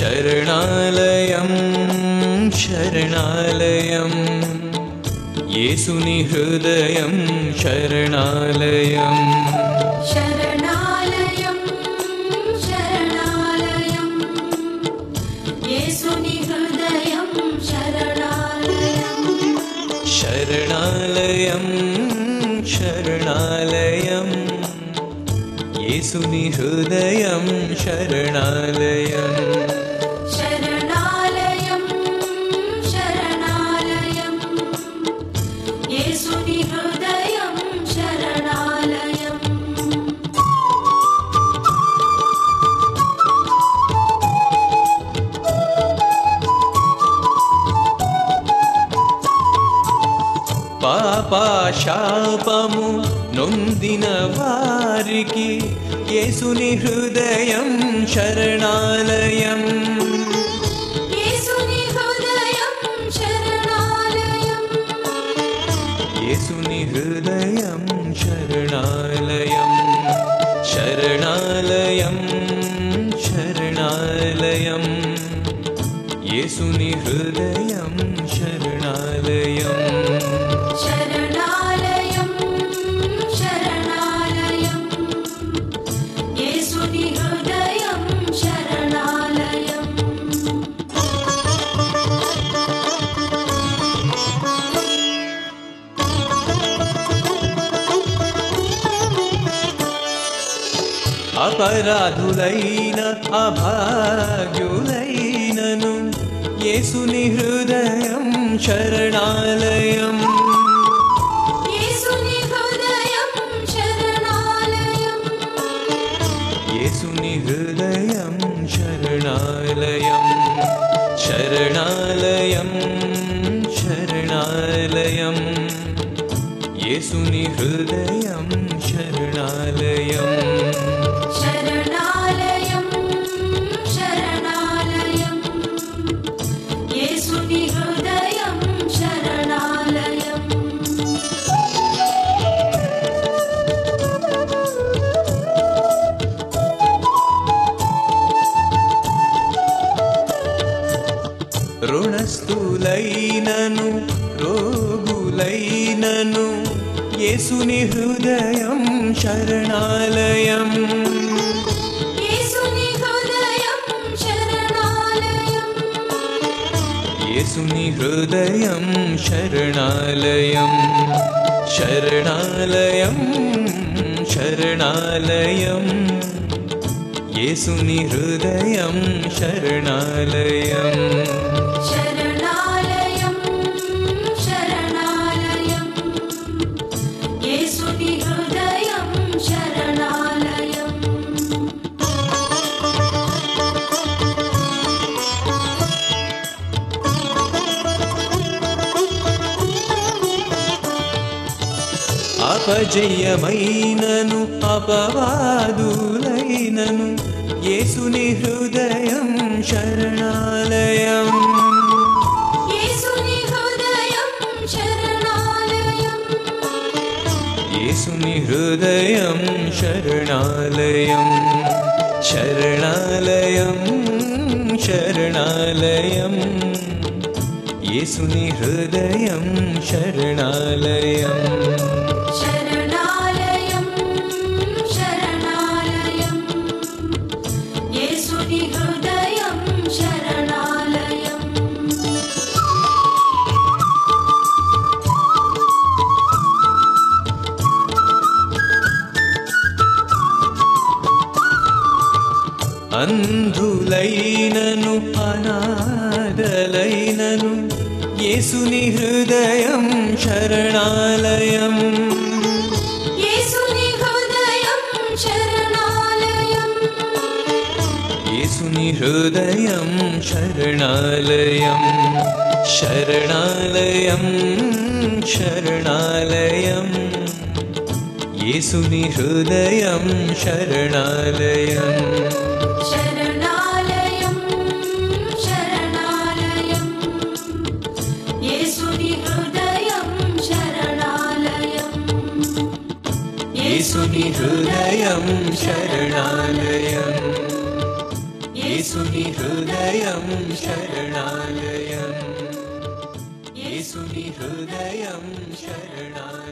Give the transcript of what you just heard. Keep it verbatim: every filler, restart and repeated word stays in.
శరణాలయం శరణాలయం యేసుని హృదయం శరణాలయం శరణాలయం శరణాలయం యేసుని హృదయం శరణాలయం శరణాలయం శరణాలయం యేసుని హృదయం శరణాలయం శరణాలయం శరణాలయం యేసుని హృదయం శరణాలయం పాపశాపము నొందిన వారికి యేసుని హృదయం శరణాలయం యేసుని హృదయం శరణాలయం యేసుని హృదయం శరణాలయం శరణాలయం శరణాలయం యేసుని హృదయం శరణాలయం శరణాలయం శరణాలయం యేసుని హృదయం శరణాలయం అపరాధులైన అభాగ్యులైనను యేసుని హృదయం శరణాలయం యేసుని హృదయం శరణాలయం యేసుని హృదయం శరణాలయం శరణాలయం శరణాలయం యేసుని హృదయం శరణాలయం శరణాలయం శరణాలయం యేసుని హృదయం శరణాలయం రుణస్థులైనను రోగులైనను యేసుని హృదయం శరణాలయం యేసుని హృదయం శరణాలయం యేసుని హృదయం శరణాలయం శరణాలయం శరణాలయం యేసుని హృదయం శరణాలయం శరణాలయం శరణాలయం యేసుని హృదయం శరణాలయం అపజయమైనను అపవాదులైనను యేసుని హృదయం శరణాలయం యేసుని హృదయం శరణాలయం యేసుని హృదయం శరణాలయం శరణాలయం శరణాలయం యేసుని హృదయం శరణాలయం శరణాలయం శరణాలయం యేసుని హృదయం శరణాలయం అంధులైనను అనాథలైనను యేసుని హృదయం శరణాలయం యేసుని హృదయం శరణాలయం యేసుని హృదయం శరణాలయం శరణాలయం శరణాలయం యేసుని హృదయం శరణాలయం శరణాలయం శరణాలయం యేసుని హృదయం శరణాలయం యేసుని హృదయం శరణాలయం యేసుని హృదయం హృదయం శరణాలయం యేసుని హృదయం శరణాలయం